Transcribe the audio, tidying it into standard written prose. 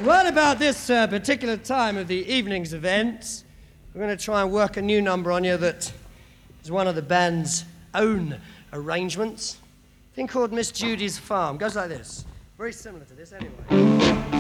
Well, about this particular time of the evening's event, we're going to try and work a new number on you that is one of the band's own arrangements. A thing called Miss Judy's Farm. Goes like this. Very similar to this, anyway.